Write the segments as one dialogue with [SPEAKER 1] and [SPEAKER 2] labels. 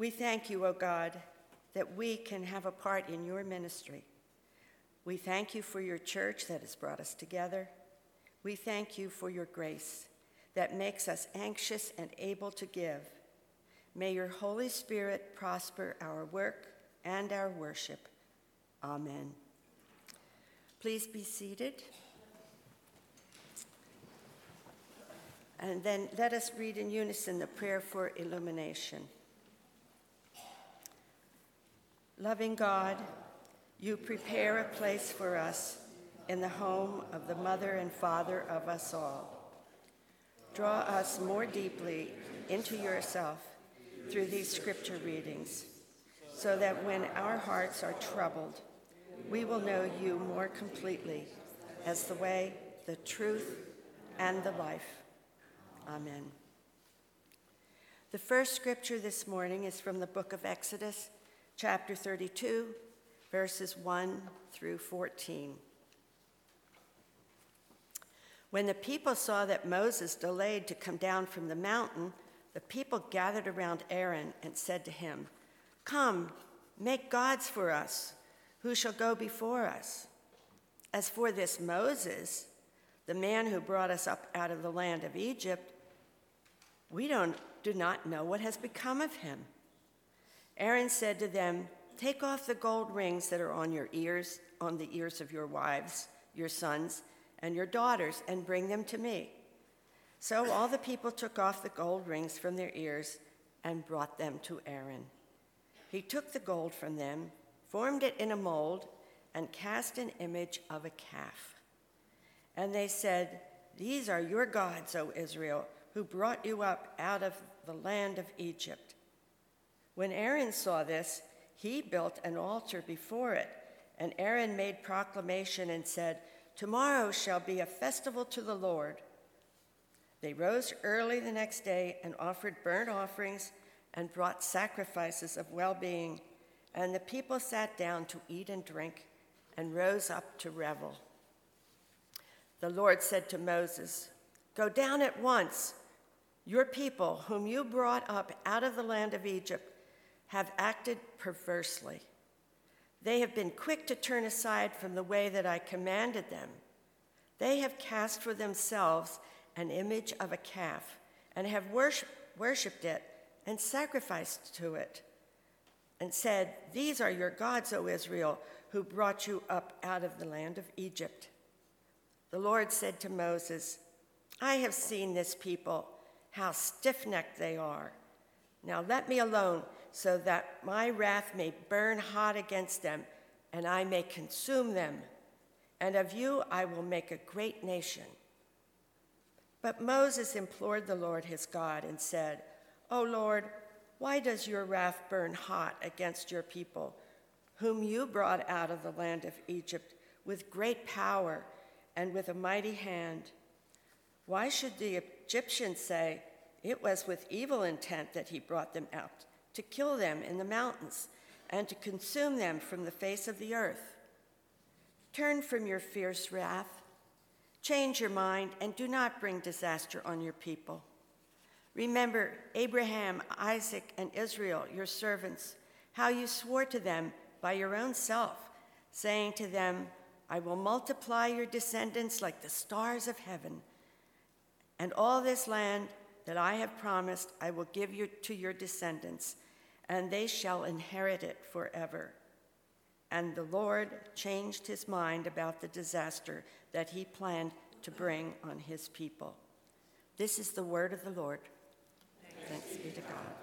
[SPEAKER 1] We thank you, O God, that we can have a part in your ministry. We thank you for your church that has brought us together. We thank you for your grace that makes us anxious and able to give. May your Holy Spirit prosper our work and our worship. Amen. Please be seated. And then let us read in unison the prayer for illumination. Loving God, you prepare a place for us in the home of the mother and father of us all. Draw us more deeply into yourself through these scripture readings, so that when our hearts are troubled, we will know you more completely as the way, the truth, and the life. Amen. The first scripture this morning is from the book of Exodus, chapter 32, verses 1 through 14. When the people saw that Moses delayed to come down from the mountain, the people gathered around Aaron and said to him, "Come, make gods for us, who shall go before us. As for this Moses, the man who brought us up out of the land of Egypt, we do not know what has become of him." Aaron said to them, "Take off the gold rings that are on your ears, on the ears of your wives, your sons, and your daughters, and bring them to me." So all the people took off the gold rings from their ears and brought them to Aaron. He took the gold from them, formed it in a mold, and cast an image of a calf. And they said, "These are your gods, O Israel, who brought you up out of the land of Egypt." When Aaron saw this, he built an altar before it, and Aaron made proclamation and said, "Tomorrow shall be a festival to the Lord." They rose early the next day and offered burnt offerings and brought sacrifices of well-being, and the people sat down to eat and drink and rose up to revel. The Lord said to Moses, "Go down at once. Your people, whom you brought up out of the land of Egypt, have acted perversely. They have been quick to turn aside from the way that I commanded them. They have cast for themselves an image of a calf and have worshipped it and sacrificed to it and said, 'These are your gods, O Israel, who brought you up out of the land of Egypt.' The Lord said to Moses, 'I have seen this people, how stiff-necked they are. Now let me alone, so that my wrath may burn hot against them, and I may consume them. And of you I will make a great nation.' But Moses implored the Lord his God and said, 'O Lord, why does your wrath burn hot against your people, whom you brought out of the land of Egypt with great power and with a mighty hand? Why should the Egyptians say, it was with evil intent that he brought them out, to kill them in the mountains and to consume them from the face of the earth? Turn from your fierce wrath. Change your mind and do not bring disaster on your people. Remember Abraham, Isaac, and Israel, your servants, how you swore to them by your own self, saying to them, 'I will multiply your descendants like the stars of heaven, and all this land that I have promised I will give you to your descendants, and they shall inherit it forever.' And the Lord changed his mind about the disaster that he planned to bring on his people." This is the word of the Lord. Thanks be to God.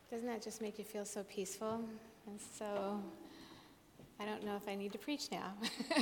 [SPEAKER 2] Doesn't that just make you feel so peaceful? And so, I don't know if I need to preach now.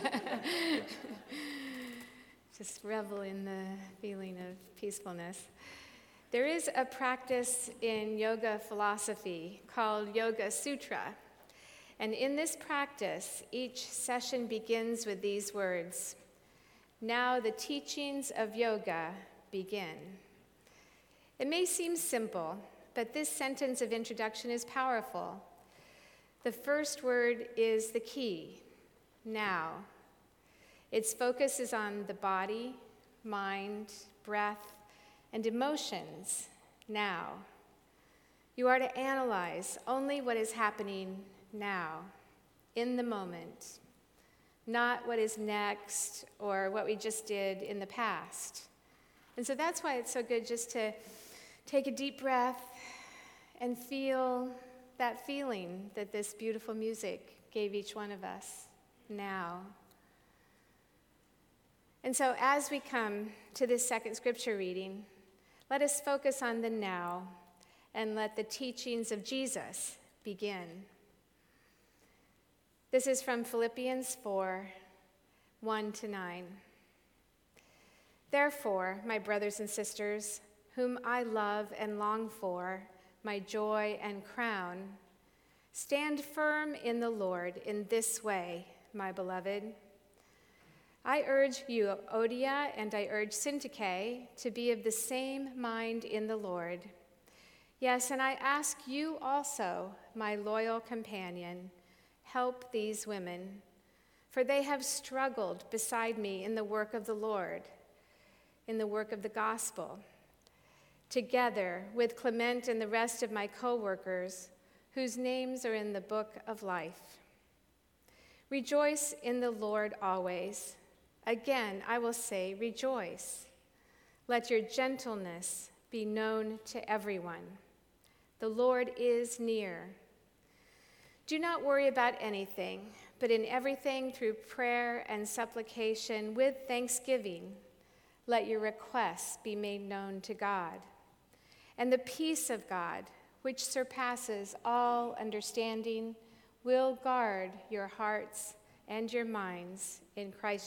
[SPEAKER 2] Just revel in the feeling of peacefulness. There is a practice in yoga philosophy called Yoga Sutra. And in this practice, each session begins with these words: "Now the teachings of yoga begin." It may seem simple, but this sentence of introduction is powerful. The first word is the key, now. Its focus is on the body, mind, breath, and emotions, now. You are to analyze only what is happening now, in the moment, not what is next or what we just did in the past. And so that's why it's so good just to take a deep breath and feel that feeling that this beautiful music gave each one of us now. And so as we come to this second scripture reading, let us focus on the now and let the teachings of Jesus begin. This is from Philippians 4, 1-9. Therefore, my brothers and sisters, whom I love and long for, my joy and crown, stand firm in the Lord in this way, my beloved. I urge Euodia and I urge Syntyche to be of the same mind in the Lord. Yes, and I ask you also, my loyal companion, help these women, for they have struggled beside me in the work of the Lord, in the work of the gospel, together with Clement and the rest of my co-workers, whose names are in the book of life. Rejoice in the Lord always. Again, I will say, rejoice. Let your gentleness be known to everyone. The Lord is near. Do not worry about anything, but in everything through prayer and supplication with thanksgiving, let your requests be made known to God. And the peace of God, which surpasses all understanding, will guard your hearts and your minds in Christ